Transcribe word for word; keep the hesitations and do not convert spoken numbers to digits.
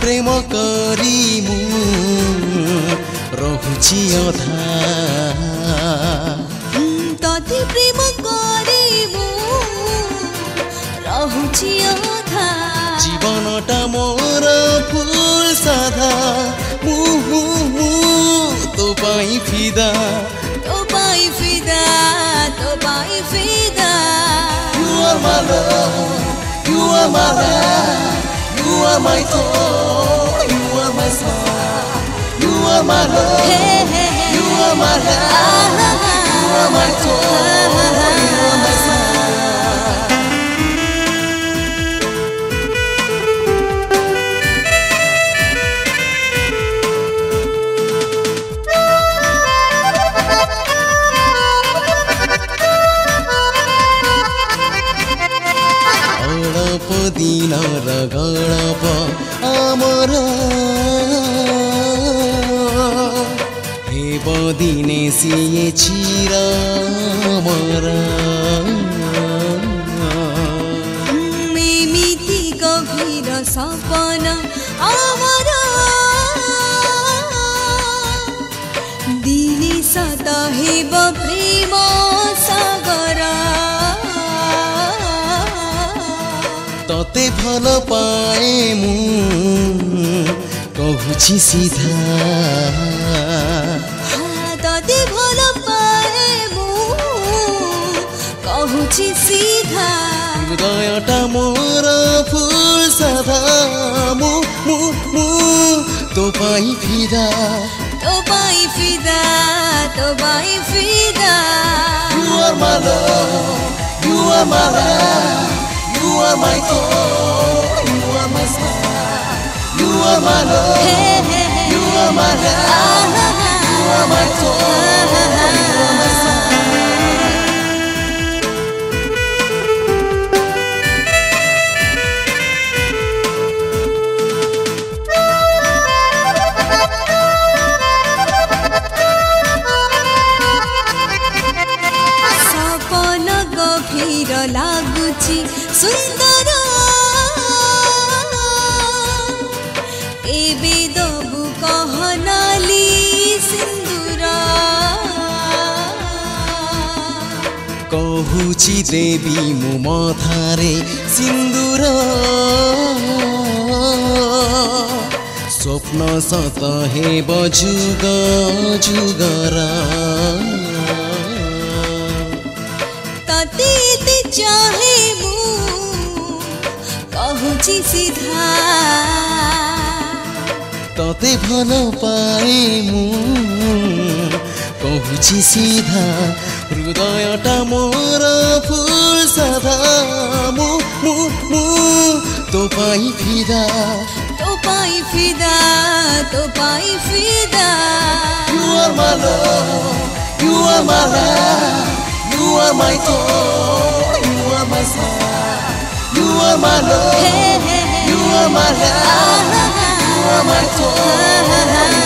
प्रेम करी मु रहुची अधा तते प्रेम करी मु रहुची अधा जीवनटा मोर फूल साधा मु मु मु तो पाई फिदा तो पाई फिदा तो पाई फिदा You are my love, you are my life, you are my soul, you are my smile, you are my love, hey, hey, hey. you are my life, you are my soul, you are my smile. दिनर गणप आमर हेब दिने सिए चिर मर एमिति गभीर सपन आमर दिने सत हेब प्रेम सागर तते भल पाए मु कहूची सीधा तते भल पाए मु कहूची सीधा हृदयटा मोर फूल साधा मु मु मु तो पाई फिदा तो पाई फिदा तो पाई फिदा You are my love, you are my life, you are my soul, you are my smile, you are my love, hey, hey, hey. you are my life, you are my soul, you are my smile. सपन गभीर लागुची सुंदर एबे दबु कहनाली सिंदूर कहूची देवी मु मथारे सिंदूर स्वप्न सत हेब जुग जुगरा तते चाहे मु कहूची सीधा तते भल पाए मु कहूची सीधा हृदयटा मोर फूल साधा मु मु मु तो पाई फिदा तो पाई फिदा तो पाई फिदा You are my love, you are my life, you are my soul, you are my smile, you are my love, hey, hey, hey. you are my life, you are my soul.